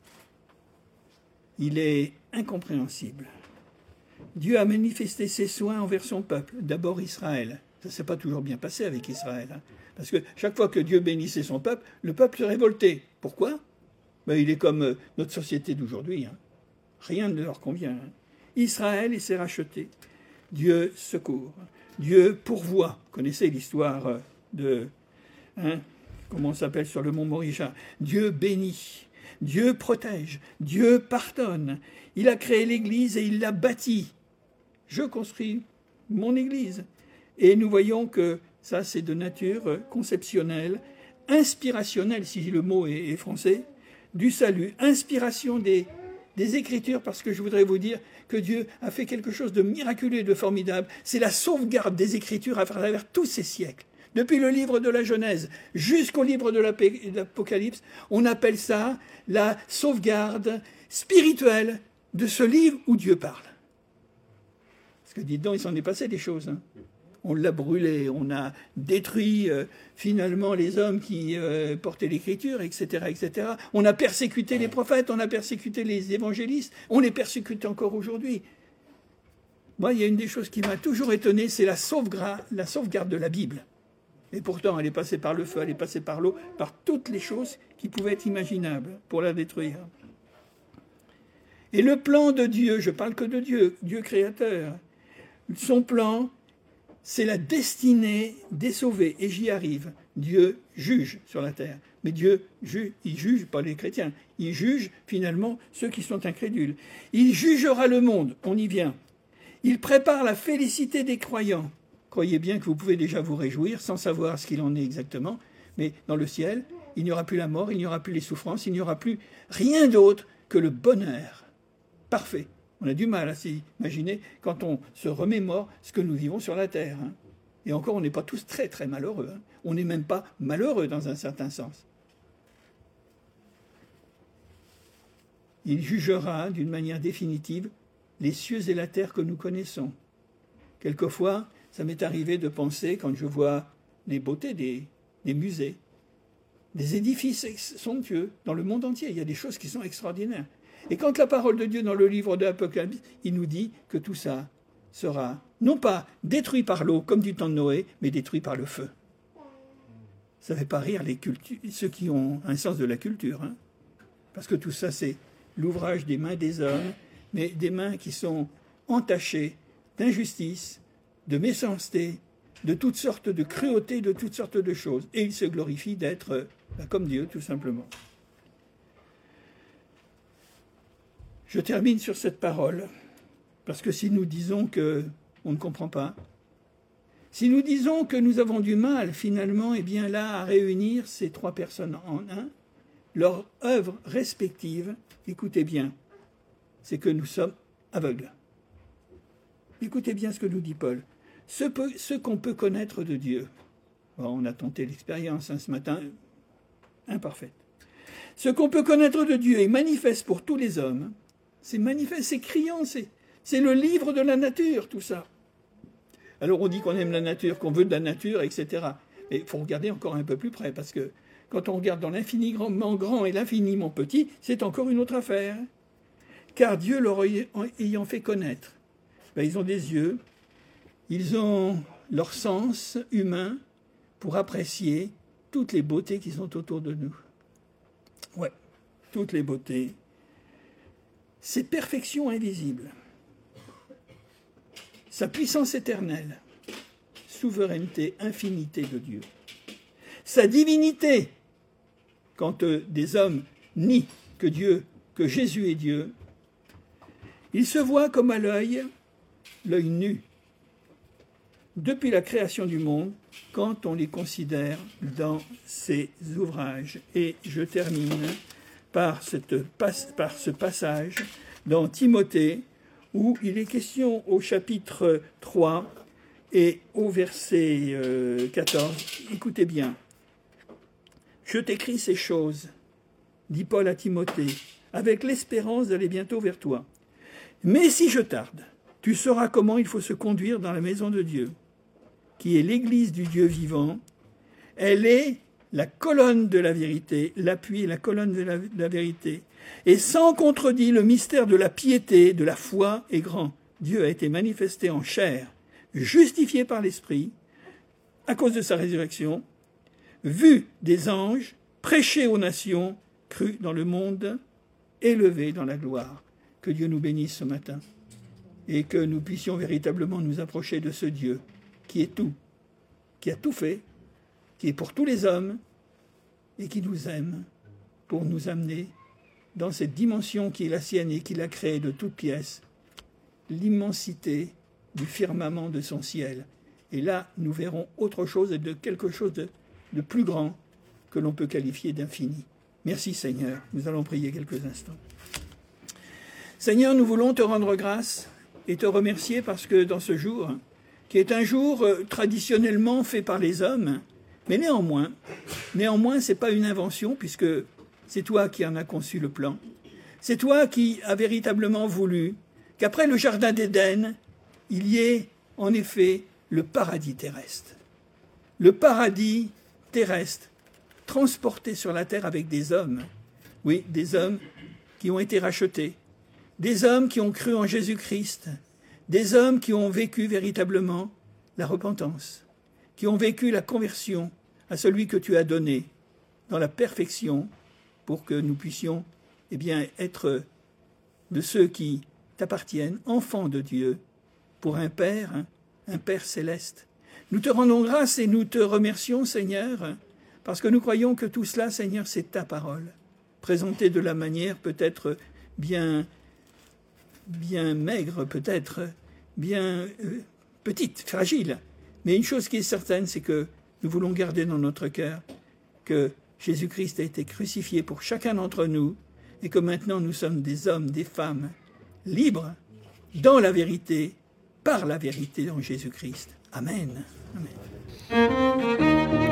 Il est incompréhensible. Dieu a manifesté ses soins envers son peuple, d'abord Israël. Ça ne s'est pas toujours bien passé avec Israël. Hein. Parce que chaque fois que Dieu bénissait son peuple, le peuple se révoltait. Pourquoi? Ben, il est comme notre société d'aujourd'hui. Hein. Rien ne leur convient. Hein. Israël, il s'est racheté. Dieu secourt. Dieu pourvoit. Vous connaissez l'histoire de... Hein, comment on s'appelle sur le mont Moricha? Dieu bénit. Dieu protège. Dieu pardonne. Il a créé l'Église et il l'a bâtie. Je construis mon Église. Et nous voyons que ça, c'est de nature conceptionnelle, inspirationnelle, si le mot est, est français, du salut, inspiration des, des Écritures, parce que je voudrais vous dire que Dieu a fait quelque chose de miraculeux et de formidable. C'est la sauvegarde des Écritures à travers tous ces siècles. Depuis le livre de la Genèse jusqu'au livre de l'Apocalypse, on appelle ça la sauvegarde spirituelle de ce livre où Dites parle. Parce que, dites donc, il s'en est passé des choses. Hein. On l'a brûlé, on a détruit euh, finalement les hommes qui euh, portaient l'Écriture, et cetera, et cetera. On a persécuté les prophètes, on a persécuté les évangélistes, on les persécute encore aujourd'hui. Moi, il y a une des choses qui m'a toujours étonné, c'est la sauvegarde, la sauvegarde de la Bible. Et pourtant, elle est passée par le feu, elle est passée par l'eau, par toutes les choses qui pouvaient être imaginables pour la détruire. Et le plan de Dieu, je parle que de Dieu, Dieu créateur, son plan, c'est la destinée des sauvés. Et j'y arrive. Dieu juge sur la terre. Mais Dieu, juge, il juge pas les chrétiens. Il juge finalement ceux qui sont incrédules. Il jugera le monde. On y vient. Il prépare la félicité des croyants. Croyez bien que vous pouvez déjà vous réjouir sans savoir ce qu'il en est exactement. Mais dans le ciel, il n'y aura plus la mort, il n'y aura plus les souffrances, il n'y aura plus rien d'autre que le bonheur parfait. On a du mal à s'imaginer quand on se remémore ce que nous vivons sur la terre. Hein. Et encore, on n'est pas tous très très malheureux. Hein. On n'est même pas malheureux dans un certain sens. Il jugera d'une manière définitive les cieux et la terre que nous connaissons. Quelquefois, ça m'est arrivé de penser, quand je vois les beautés des, des musées, des édifices somptueux dans le monde entier, il y a des choses qui sont extraordinaires. Et quand la parole de Dieu dans le livre de l'Apocalypse, il nous dit que tout ça sera non pas détruit par l'eau comme du temps de Noé, mais détruit par le feu. Ça ne fait pas rire les cultu- ceux qui ont un sens de la culture, hein, parce que tout ça c'est l'ouvrage des mains des hommes, mais des mains qui sont entachées d'injustice, de méchanceté, de toutes sortes de cruauté, de toutes sortes de choses. Et il se glorifie d'être ben, comme Dieu, tout simplement. Je termine sur cette parole, parce que si nous disons qu'on ne comprend pas, si nous disons que nous avons du mal, finalement, eh bien là, à réunir ces trois personnes en un, leurs œuvres respectives, écoutez bien, c'est que nous sommes aveugles. Écoutez bien ce que nous dit Paul. Ce, peu, ce qu'on peut connaître de Dieu, bon, on a tenté l'expérience hein, ce matin, imparfaite. Ce qu'on peut connaître de Dieu est manifeste pour tous les hommes. C'est manifeste, c'est criant, c'est, c'est le livre de la nature, tout ça. Alors on dit qu'on aime la nature, qu'on veut de la nature, et cetera. Mais il faut regarder encore un peu plus près, parce que quand on regarde dans l'infiniment grand et l'infiniment petit, c'est encore une autre affaire. Car Dieu leur ayant fait connaître, ben, ils ont des yeux, ils ont leur sens humain pour apprécier toutes les beautés qui sont autour de nous. Ouais, toutes les beautés. Ces perfections invisibles, sa puissance éternelle, souveraineté, infinité de Dieu, sa divinité, quand euh, des hommes nient que Dieu, que Jésus est Dieu, il se voit comme à l'œil, l'œil nu, depuis la création du monde, quand on les considère dans ses ouvrages. Et je termine par, cette, par ce passage dans Timothée, où il est question au chapitre trois et au verset euh, quatorze. Écoutez bien. « Je t'écris ces choses, dit Paul à Timothée, avec l'espérance d'aller bientôt vers toi. Mais si je tarde, tu sauras comment il faut se conduire dans la maison de Dieu, qui est l'église du Dieu vivant. Elle est la colonne de la vérité, l'appui et la colonne de la, de la vérité. Et sans contredit, le mystère de la piété, de la foi est grand. Dieu a été manifesté en chair, justifié par l'Esprit, à cause de sa résurrection, vu des anges, prêché aux nations, cru dans le monde, élevé dans la gloire. » Que Dieu nous bénisse ce matin et que nous puissions véritablement nous approcher de ce Dieu qui est tout, qui a tout fait, qui est pour tous les hommes et qui nous aime pour nous amener dans cette dimension qui est la sienne et qu'il a créée de toutes pièces, l'immensité du firmament de son ciel. Et là, nous verrons autre chose et de quelque chose de, de plus grand que l'on peut qualifier d'infini. Merci Seigneur. Nous allons prier quelques instants. Seigneur, nous voulons te rendre grâce et te remercier parce que dans ce jour, qui est un jour euh, traditionnellement fait par les hommes, mais néanmoins, néanmoins, ce n'est pas une invention puisque c'est toi qui en as conçu le plan. C'est toi qui as véritablement voulu qu'après le jardin d'Éden, il y ait en effet le paradis terrestre. Le paradis terrestre transporté sur la terre avec des hommes. Oui, des hommes qui ont été rachetés. Des hommes qui ont cru en Jésus-Christ, des hommes qui ont vécu véritablement la repentance, qui ont vécu la conversion à celui que tu as donné dans la perfection pour que nous puissions eh bien, être de ceux qui t'appartiennent, enfants de Dieu, pour un Père, un Père céleste. Nous te rendons grâce et nous te remercions, Seigneur, parce que nous croyons que tout cela, Seigneur, c'est ta parole, présentée de la manière peut-être bien... bien maigre peut-être, bien euh, petite, fragile. Mais une chose qui est certaine, c'est que nous voulons garder dans notre cœur que Jésus-Christ a été crucifié pour chacun d'entre nous et que maintenant nous sommes des hommes, des femmes libres dans la vérité, par la vérité en Jésus-Christ. Amen. Amen.